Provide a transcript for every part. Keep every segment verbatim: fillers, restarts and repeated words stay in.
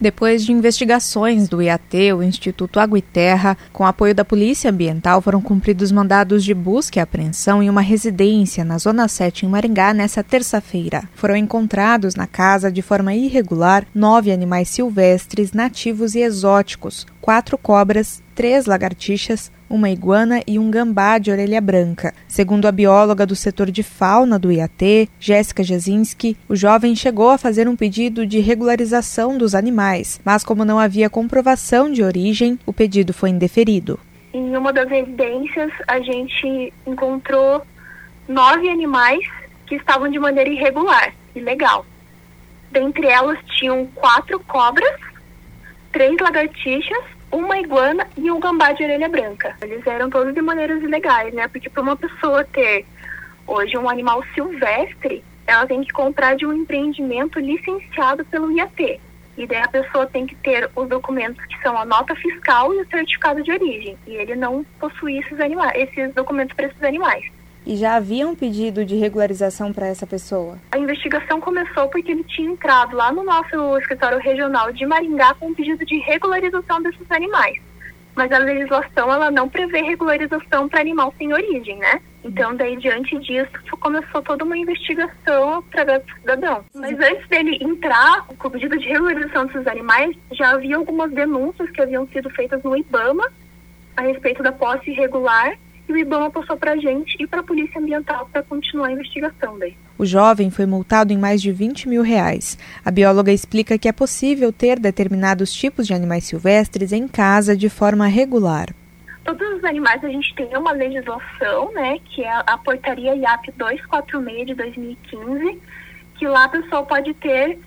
Depois de investigações do I A T, o Instituto Água e Terra, com apoio da Polícia Ambiental, foram cumpridos mandados de busca e apreensão em uma residência na Zona sete, em Maringá, nesta terça-feira. Foram encontrados na casa, de forma irregular, nove animais silvestres, nativos e exóticos, quatro cobras, três lagartixas, uma iguana e um gambá de orelha branca. Segundo a bióloga do setor de fauna do I A T, Jéssica Jasinski, o jovem chegou a fazer um pedido de regularização dos animais, mas como não havia comprovação de origem, o pedido foi indeferido. Em uma das residências, a gente encontrou nove animais que estavam de maneira irregular, ilegal. Dentre elas tinham quatro cobras, três lagartixas, uma iguana e um gambá de orelha branca. Eles eram todos de maneiras ilegais, né? Porque para uma pessoa ter hoje um animal silvestre, ela tem que comprar de um empreendimento licenciado pelo I A T. E daí a pessoa tem que ter os documentos que são a nota fiscal e o certificado de origem. E ele não possui esses, animais, esses documentos para esses animais. E já havia um pedido de regularização para essa pessoa? A investigação começou porque ele tinha entrado lá no nosso escritório regional de Maringá com um pedido de regularização desses animais. Mas a legislação, ela não prevê regularização para animal sem origem, né? Então, daí, diante disso, começou toda uma investigação através do cidadão. Mas antes dele entrar com o pedido de regularização desses animais, já havia algumas denúncias que haviam sido feitas no IBAMA a respeito da posse irregular. E o IBAMA passou para a gente e para a Polícia Ambiental para continuar a investigação daí. O jovem foi multado em mais de vinte mil reais. A bióloga explica que é possível ter determinados tipos de animais silvestres em casa de forma regular. Todos os animais a gente tem uma legislação, né, que é a Portaria I A P duzentos e quarenta e seis de dois mil e quinze, que lá a pessoa pode ter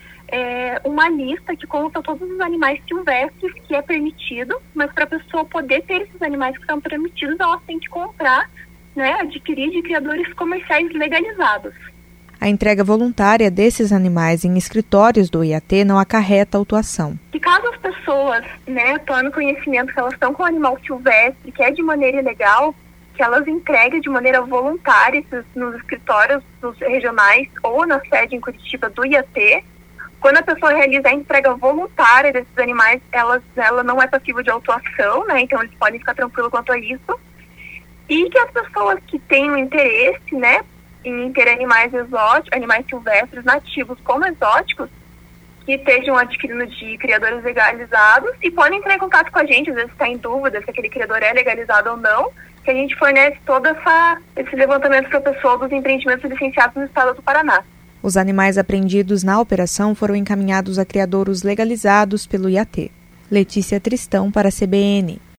É uma lista que conta todos os animais silvestres que é permitido, mas para a pessoa poder ter esses animais que são permitidos, ela tem que comprar, né, adquirir de criadores comerciais legalizados. A entrega voluntária desses animais em escritórios do I A T não acarreta autuação. E caso as pessoas, né, tomem conhecimento que elas estão com um animal silvestre que é de maneira ilegal, que elas entreguem de maneira voluntária nos escritórios dos regionais ou na sede em Curitiba do I A T. Quando a pessoa realiza a entrega voluntária desses animais, ela, ela não é passível de autuação, né? Então eles podem ficar tranquilos quanto a isso. E que as pessoas que tenham interesse, né, em ter animais exóticos, animais silvestres, nativos como exóticos, que estejam adquirindo de criadores legalizados, e podem entrar em contato com a gente, às vezes está em dúvida se aquele criador é legalizado ou não, que a gente fornece todo essa, esse levantamento para a pessoa dos empreendimentos licenciados no estado do Paraná. Os animais apreendidos na operação foram encaminhados a criadouros legalizados pelo I A T. Letícia Tristão para a C B N.